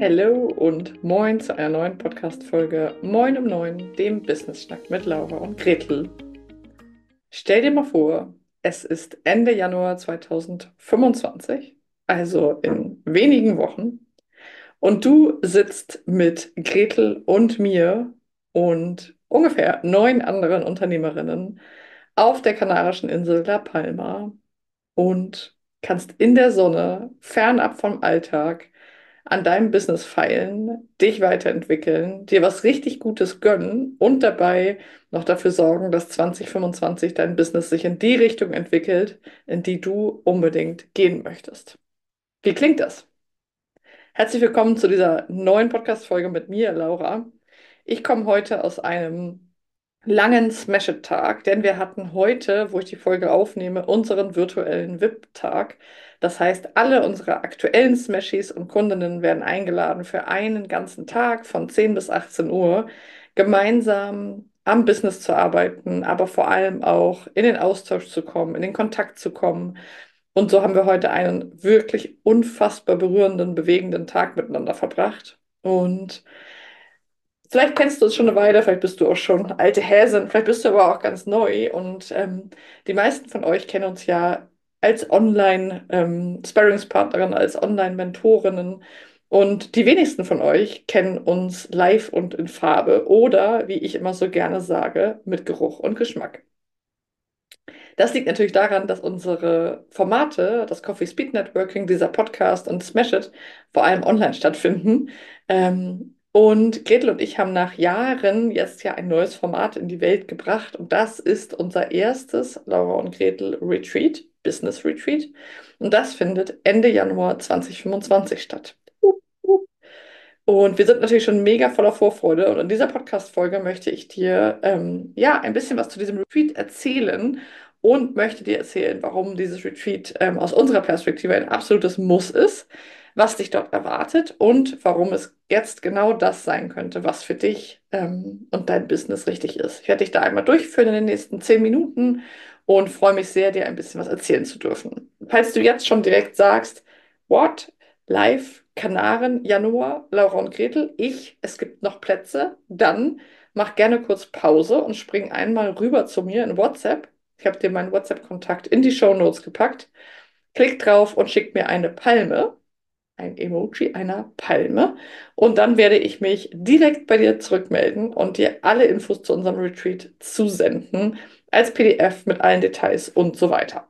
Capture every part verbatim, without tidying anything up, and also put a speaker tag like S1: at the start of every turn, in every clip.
S1: Hallo und moin zu einer neuen Podcast-Folge Moin um neun, dem Business-Schnack mit Laura und Gretel. Stell dir mal vor, es ist Ende Januar zweitausendfünfundzwanzig, also in wenigen Wochen, und du sitzt mit Gretel und mir und ungefähr neun anderen Unternehmerinnen auf der kanarischen Insel La Palma und kannst in der Sonne, fernab vom Alltag, an deinem Business feilen, dich weiterentwickeln, dir was richtig Gutes gönnen und dabei noch dafür sorgen, dass zwanzig fünfundzwanzig dein Business sich in die Richtung entwickelt, in die du unbedingt gehen möchtest. Wie klingt das? Herzlich willkommen zu dieser neuen Podcast-Folge mit mir, Laura. Ich komme heute aus einem langen Smash-It-Tag, denn wir hatten heute, wo ich die Folge aufnehme, unseren virtuellen V I P-Tag. Das heißt, alle unsere aktuellen Smashies und Kundinnen werden eingeladen für einen ganzen Tag von zehn bis achtzehn Uhr gemeinsam am Business zu arbeiten, aber vor allem auch in den Austausch zu kommen, in den Kontakt zu kommen. Und so haben wir heute einen wirklich unfassbar berührenden, bewegenden Tag miteinander verbracht. Und vielleicht kennst du es schon eine Weile, vielleicht bist du auch schon alte Häsin, vielleicht bist du aber auch ganz neu. Und ähm, die meisten von euch kennen uns ja als Online-Sparringspartnerin, als Online-Mentorinnen. Und die wenigsten von euch kennen uns live und in Farbe oder, wie ich immer so gerne sage, mit Geruch und Geschmack. Das liegt natürlich daran, dass unsere Formate, das Coffee Speed Networking, dieser Podcast und Smash It, vor allem online stattfinden. Ähm, und Gretel und ich haben nach Jahren jetzt ja ein neues Format in die Welt gebracht. Und das ist unser erstes Laura und Gretel Retreat, Business Retreat. Und das findet Ende Januar zweitausendfünfundzwanzig statt. Und wir sind natürlich schon mega voller Vorfreude. Und in dieser Podcast-Folge möchte ich dir ähm, ja ein bisschen was zu diesem Retreat erzählen und möchte dir erzählen, warum dieses Retreat ähm, aus unserer Perspektive ein absolutes Muss ist, was dich dort erwartet und warum es jetzt genau das sein könnte, was für dich ähm, und dein Business richtig ist. Ich werde dich da einmal durchführen in den nächsten zehn Minuten und freue mich sehr, dir ein bisschen was erzählen zu dürfen. Falls du jetzt schon direkt sagst, what? Live, Kanaren, Januar, Laura und Gretel, ich, es gibt noch Plätze, dann mach gerne kurz Pause und spring einmal rüber zu mir in WhatsApp. Ich habe dir meinen WhatsApp-Kontakt in die Shownotes gepackt. Klick drauf und schick mir eine Palme, ein Emoji einer Palme. Und dann werde ich mich direkt bei dir zurückmelden und dir alle Infos zu unserem Retreat zusenden, als P D F mit allen Details und so weiter.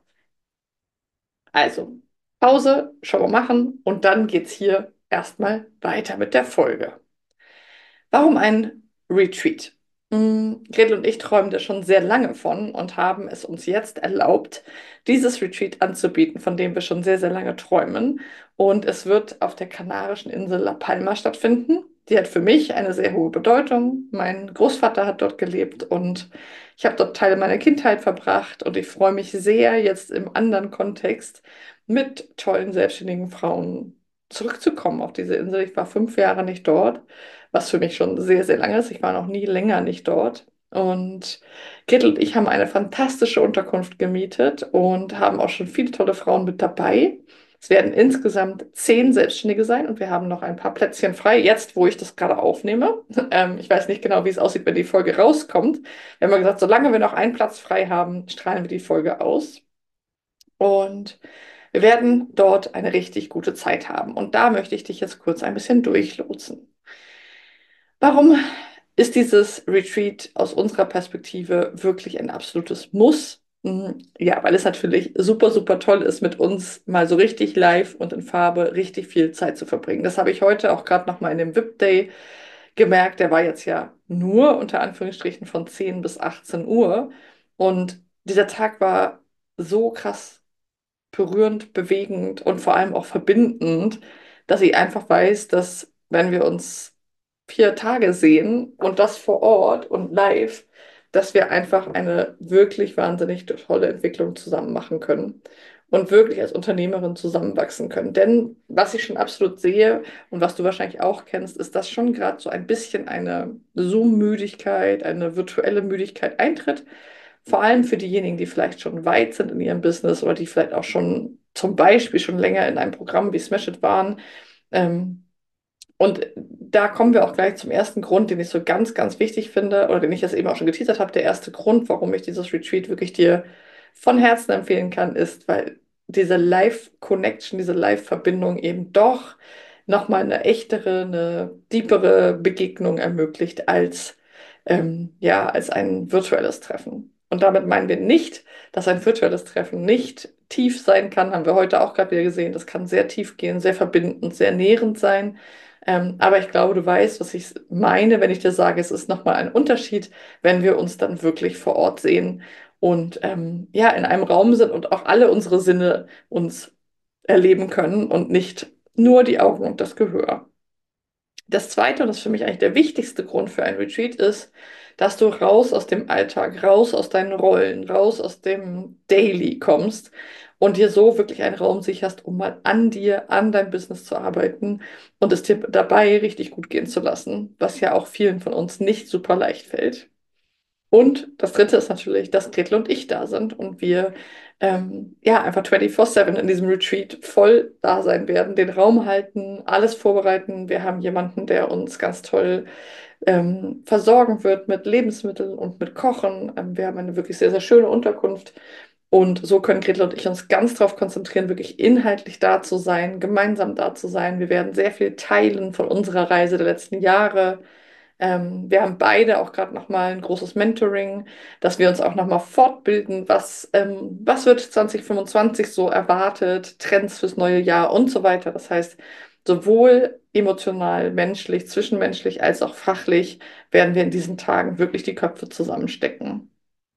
S1: Also, Pause, schon mal machen und dann geht's hier erstmal weiter mit der Folge. Warum ein Retreat? Mm, Gretel und ich träumen da schon sehr lange von und haben es uns jetzt erlaubt, dieses Retreat anzubieten, von dem wir schon sehr, sehr lange träumen. Und es wird auf der kanarischen Insel La Palma stattfinden. Die hat für mich eine sehr hohe Bedeutung. Mein Großvater hat dort gelebt und ich habe dort Teile meiner Kindheit verbracht und ich freue mich sehr, jetzt im anderen Kontext mit tollen, selbstständigen Frauen zurückzukommen auf diese Insel. Ich war fünf Jahre nicht dort, was für mich schon sehr, sehr lange ist. Ich war noch nie länger nicht dort. Und Gretel und ich haben eine fantastische Unterkunft gemietet und haben auch schon viele tolle Frauen mit dabei. Es werden insgesamt zehn Selbstständige sein und wir haben noch ein paar Plätzchen frei, jetzt, wo ich das gerade aufnehme. Ähm, ich weiß nicht genau, wie es aussieht, wenn die Folge rauskommt. Wir haben ja gesagt, solange wir noch einen Platz frei haben, strahlen wir die Folge aus. Und wir werden dort eine richtig gute Zeit haben. Und da möchte ich dich jetzt kurz ein bisschen durchlotsen. Warum ist dieses Retreat aus unserer Perspektive wirklich ein absolutes Muss? Mm, Ja, weil es natürlich super, super toll ist, mit uns mal so richtig live und in Farbe richtig viel Zeit zu verbringen. Das habe ich heute auch gerade noch mal in dem V I P-Day gemerkt. Der war jetzt ja nur unter Anführungsstrichen von zehn bis achtzehn Uhr. Und dieser Tag war so krass berührend, bewegend und vor allem auch verbindend, dass ich einfach weiß, dass wenn wir uns vier Tage sehen und das vor Ort und live, dass wir einfach eine wirklich wahnsinnig tolle Entwicklung zusammen machen können und wirklich als Unternehmerin zusammenwachsen können. Denn was ich schon absolut sehe und was du wahrscheinlich auch kennst, ist, dass schon gerade so ein bisschen eine Zoom-Müdigkeit, eine virtuelle Müdigkeit eintritt. Vor allem für diejenigen, die vielleicht schon weit sind in ihrem Business oder die vielleicht auch schon zum Beispiel schon länger in einem Programm wie Smash It waren. Ähm, Und da kommen wir auch gleich zum ersten Grund, den ich so ganz, ganz wichtig finde, oder den ich jetzt eben auch schon geteasert habe. Der erste Grund, warum ich dieses Retreat wirklich dir von Herzen empfehlen kann, ist, weil diese Live-Connection, diese Live-Verbindung eben doch nochmal eine echtere, eine deepere Begegnung ermöglicht als, ähm, ja, als ein virtuelles Treffen. Und damit meinen wir nicht, dass ein virtuelles Treffen nicht tief sein kann, haben wir heute auch gerade wieder gesehen. Das kann sehr tief gehen, sehr verbindend, sehr nährend sein. Ähm, aber ich glaube, du weißt, was ich meine, wenn ich dir sage, es ist nochmal ein Unterschied, wenn wir uns dann wirklich vor Ort sehen und ähm, ja, in einem Raum sind und auch alle unsere Sinne uns erleben können und nicht nur die Augen und das Gehör. Das zweite, und das ist für mich eigentlich der wichtigste Grund für ein Retreat, ist, dass du raus aus dem Alltag, raus aus deinen Rollen, raus aus dem Daily kommst und dir so wirklich einen Raum sicherst, um mal an dir, an deinem Business zu arbeiten und es dir dabei richtig gut gehen zu lassen, was ja auch vielen von uns nicht super leicht fällt. Und das Dritte ist natürlich, dass Gretel und ich da sind und wir ähm, ja einfach vierundzwanzig sieben in diesem Retreat voll da sein werden, den Raum halten, alles vorbereiten. Wir haben jemanden, der uns ganz toll ähm, versorgen wird mit Lebensmitteln und mit Kochen. Ähm, wir haben eine wirklich sehr, sehr schöne Unterkunft. Und so können Gretel und ich uns ganz darauf konzentrieren, wirklich inhaltlich da zu sein, gemeinsam da zu sein. Wir werden sehr viel teilen von unserer Reise der letzten Jahre. Ähm, wir haben beide auch gerade nochmal ein großes Mentoring, dass wir uns auch nochmal fortbilden, was, ähm, was wird zwanzig fünfundzwanzig so erwartet, Trends fürs neue Jahr und so weiter. Das heißt, sowohl emotional, menschlich, zwischenmenschlich als auch fachlich werden wir in diesen Tagen wirklich die Köpfe zusammenstecken.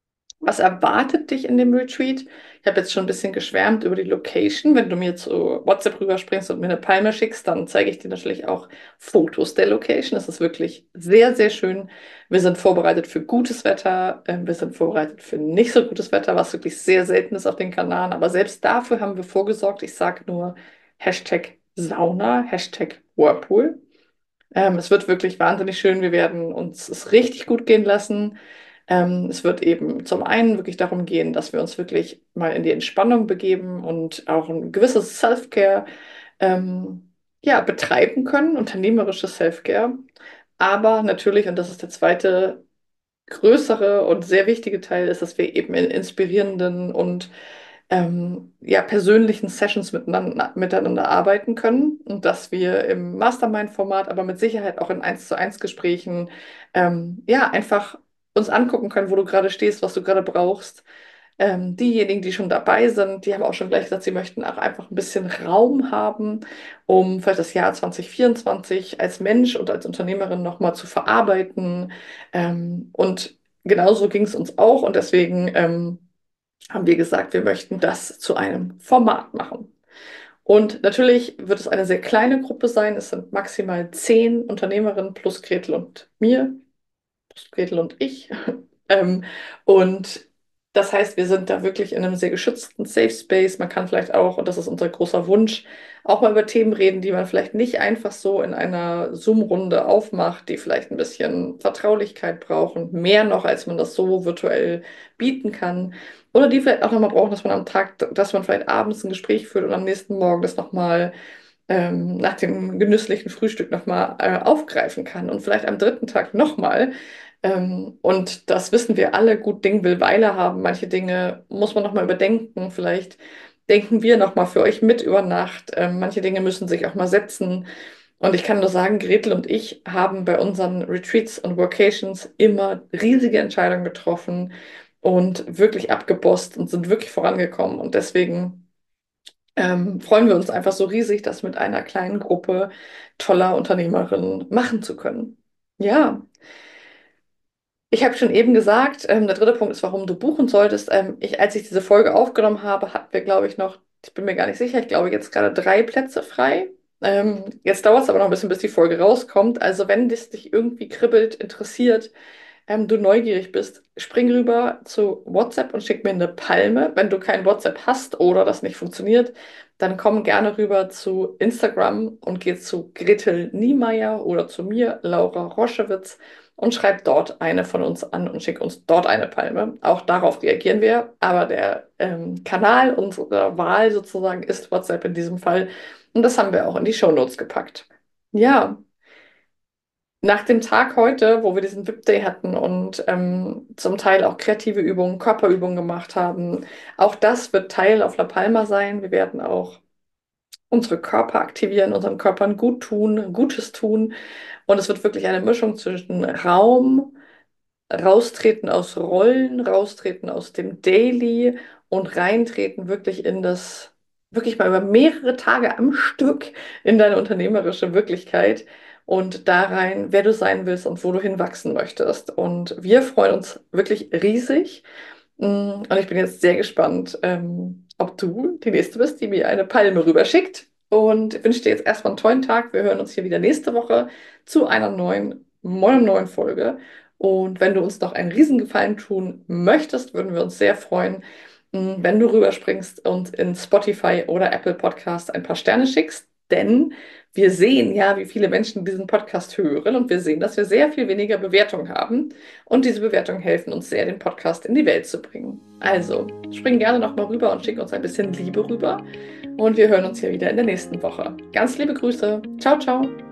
S1: Was erwartet dich in dem Retreat? Ich habe jetzt schon ein bisschen geschwärmt über die Location. Wenn du mir zu WhatsApp rüberspringst und mir eine Palme schickst, dann zeige ich dir natürlich auch Fotos der Location. Es ist wirklich sehr, sehr schön. Wir sind vorbereitet für gutes Wetter. ähm, Wir sind vorbereitet für nicht so gutes Wetter, was wirklich sehr selten ist auf den Kanaren. Aber selbst dafür haben wir vorgesorgt. Ich sage nur Hashtag Sauna, Hashtag Whirlpool. Ähm, es wird wirklich wahnsinnig schön. Wir werden uns es richtig gut gehen lassen. Ähm, es wird eben zum einen wirklich darum gehen, dass wir uns wirklich mal in die Entspannung begeben und auch ein gewisses Self-Care ähm, ja, betreiben können, unternehmerisches Self-Care. Aber natürlich, und das ist der zweite größere und sehr wichtige Teil, ist, dass wir eben in inspirierenden und ähm, ja, persönlichen Sessions miteinander, miteinander arbeiten können und dass wir im Mastermind-Format, aber mit Sicherheit auch in eins zu eins Gesprächen, ähm, ja, einfach uns angucken können, wo du gerade stehst, was du gerade brauchst. Ähm, diejenigen, die schon dabei sind, die haben auch schon gleich gesagt, sie möchten auch einfach ein bisschen Raum haben, um vielleicht das Jahr zwanzig vierundzwanzig als Mensch und als Unternehmerin nochmal zu verarbeiten. Ähm, und genauso ging es uns auch und deswegen ähm, haben wir gesagt, wir möchten das zu einem Format machen. Und natürlich wird es eine sehr kleine Gruppe sein. Es sind maximal zehn Unternehmerinnen plus Gretel und mir, plus Gretel und ich. Ähm, und das heißt, wir sind da wirklich in einem sehr geschützten Safe Space. Man kann vielleicht auch, und das ist unser großer Wunsch, auch mal über Themen reden, die man vielleicht nicht einfach so in einer Zoom-Runde aufmacht, die vielleicht ein bisschen Vertraulichkeit brauchen, mehr noch, als man das so virtuell bieten kann. Oder die vielleicht auch nochmal brauchen, dass man am Tag, dass man vielleicht abends ein Gespräch führt und am nächsten Morgen das nochmal ähm, nach dem genüsslichen Frühstück nochmal äh, aufgreifen kann und vielleicht am dritten Tag nochmal. Ähm, und das wissen wir alle, gut Ding will Weile haben. Manche Dinge muss man nochmal überdenken. Vielleicht denken wir nochmal für euch mit über Nacht. Ähm, manche Dinge müssen sich auch mal setzen. Und ich kann nur sagen, Gretel und ich haben bei unseren Retreats und Workations immer riesige Entscheidungen getroffen und wirklich abgebosst und sind wirklich vorangekommen. Und deswegen ähm, freuen wir uns einfach so riesig, das mit einer kleinen Gruppe toller Unternehmerinnen machen zu können. Ja, ich habe schon eben gesagt, ähm, der dritte Punkt ist, warum du buchen solltest. Ähm, ich, als ich diese Folge aufgenommen habe, hatten wir, glaube ich, noch, ich bin mir gar nicht sicher, ich glaube jetzt gerade drei Plätze frei. Ähm, jetzt dauert es aber noch ein bisschen, bis die Folge rauskommt. Also wenn das dich irgendwie kribbelt, interessiert, ähm, du neugierig bist, spring rüber zu WhatsApp und schick mir eine Palme. Wenn du kein WhatsApp hast oder das nicht funktioniert, dann komm gerne rüber zu Instagram und geh zu Gretel Niemeyer oder zu mir, Laura Roschewitz, und schreib dort eine von uns an und schick uns dort eine Palme. Auch darauf reagieren wir, aber der ähm, Kanal unserer Wahl sozusagen ist WhatsApp in diesem Fall. Und das haben wir auch in die Shownotes gepackt. Ja. Nach dem Tag heute, wo wir diesen V I P-Day hatten und ähm, zum Teil auch kreative Übungen, Körperübungen gemacht haben, auch das wird Teil auf La Palma sein. Wir werden auch unsere Körper aktivieren, unseren Körpern gut tun, Gutes tun. Und es wird wirklich eine Mischung zwischen Raum, raustreten aus Rollen, raustreten aus dem Daily und reintreten wirklich in das, wirklich mal über mehrere Tage am Stück in deine unternehmerische Wirklichkeit und da rein, wer du sein willst und wo du hinwachsen möchtest. Und wir freuen uns wirklich riesig. Mm, Und ich bin jetzt sehr gespannt, ähm, ob du die Nächste bist, die mir eine Palme rüberschickt. Und wünsche dir jetzt erstmal einen tollen Tag. Wir hören uns hier wieder nächste Woche zu einer neuen, neuen, neuen Folge. Und wenn du uns noch einen Riesengefallen tun möchtest, würden wir uns sehr freuen, mm, wenn du rüberspringst und in Spotify oder Apple Podcast ein paar Sterne schickst. Denn wir sehen ja, wie viele Menschen diesen Podcast hören und wir sehen, dass wir sehr viel weniger Bewertung haben. Und diese Bewertungen helfen uns sehr, den Podcast in die Welt zu bringen. Also, spring gerne nochmal rüber und schick uns ein bisschen Liebe rüber. Und wir hören uns hier wieder in der nächsten Woche. Ganz liebe Grüße. Ciao, ciao.